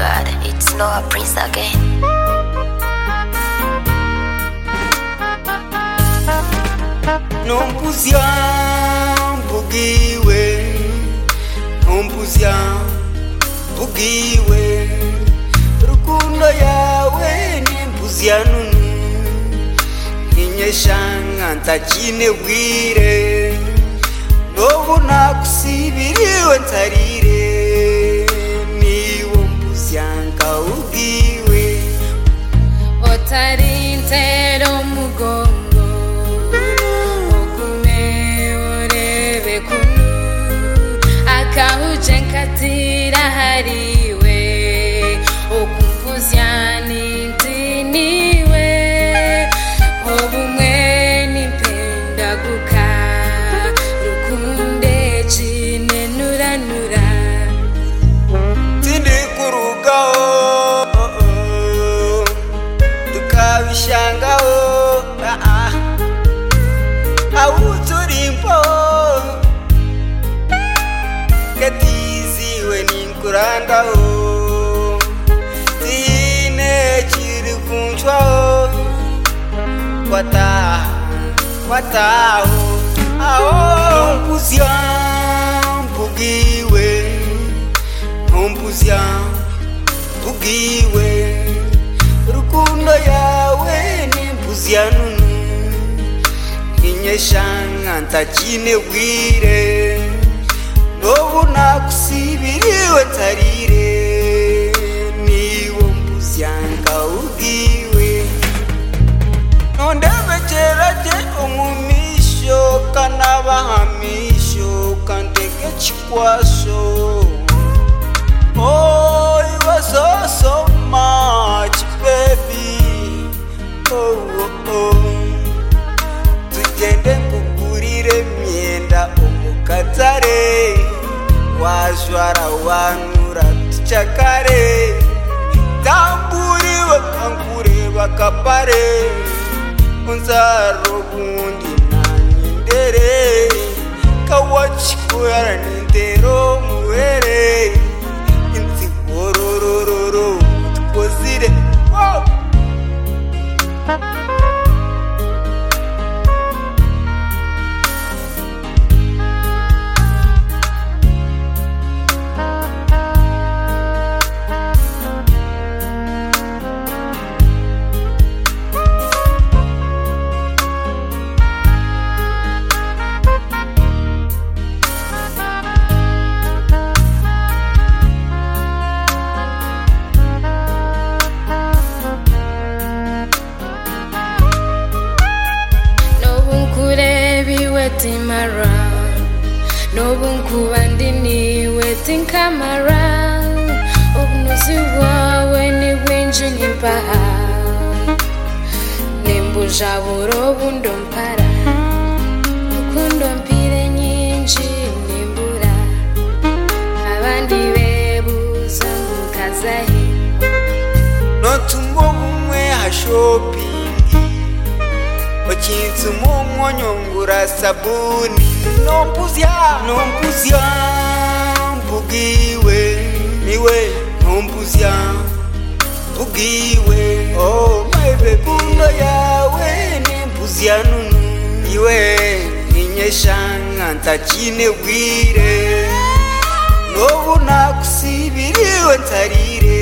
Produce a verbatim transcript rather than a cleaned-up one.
God, it's Noah Prince again. Nompuzia bugiwe, nompuzia bugiwe, rukundo yawe nimpuzia nunu, inyeshanga ntakine bwire, nobu nakusibiriwe ntarire, niwo mpuzia nkawugiwe, otari ntero mugongo. Akahujenkatira hariwe okumvuzya nintiniwe obumwe nimpendaguka rukunde chine nuranura tindi kurugaho tukabishangaho awuturimpo katiziwe ninkurandaho tine chiri kunchwaho kwataha kwataho aho nompuzia bugiwe nompuzia bugiwe rukundo yawe nimpuzia nunu inyeshanga ntakine bwire nobu nakusibiriwe ntarire niwo mpuzia nkawugiwe nondebekeraje omumisho kanabahamisho kantege chikwaso oh you are so so much baby oh oh oh tugende nkugurire myenda omukatare wajwara wanura tuchakare tamburi wakankure bakapare unzaro bundi nanyendere kawachikuyara nintero muhere inzi ororororo tukozire wow. Waiting around, no one could waiting come around. Obnuzi when you winjin in paha. Nimbuja buro bundom para. Kundom pire nyinji nimbura. Abandi bebuza mukazahi. No tumbo mwe hashopi. Ochinzu mumonyongura sabuni nompuzia nompuzia bugiwe niwe nompuzia bugiwe oh my baby undo yawe nimpuzia nunu iwe inyeshanga ntakine bwire nobu nakusibiriwe ntarire